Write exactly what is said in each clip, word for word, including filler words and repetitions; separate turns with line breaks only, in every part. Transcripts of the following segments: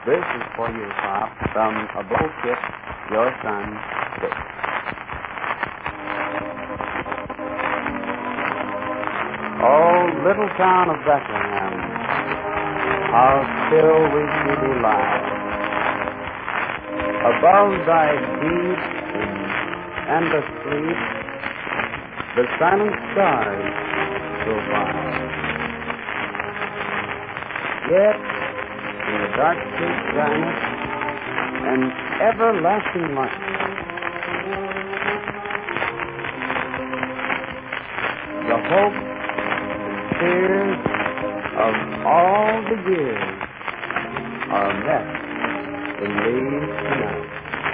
This is for you, Pop, from a bullshit, your son, Dick. Oh, little town of Bethlehem, how still we see thee lie. Above thy deep and endless sleep, the silent stars go by. Yet, in the dark street dryness and everlasting light, the hope and fears of all the years are met in thee tonight.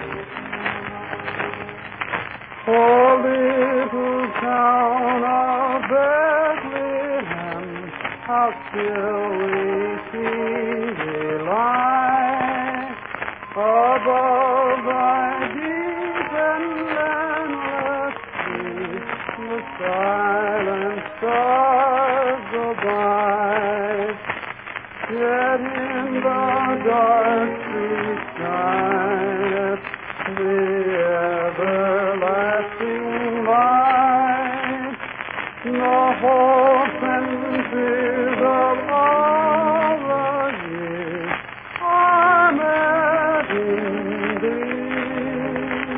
Oh, little town of Bethlehem, how still we see thee lie above thy deep and endless sea. The silent stars go by, yet in the dark street shines the everlasting light. The hope and fears of all the years are met in thee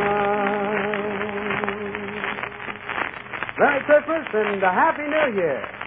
tonight. Merry Christmas and a Happy New Year.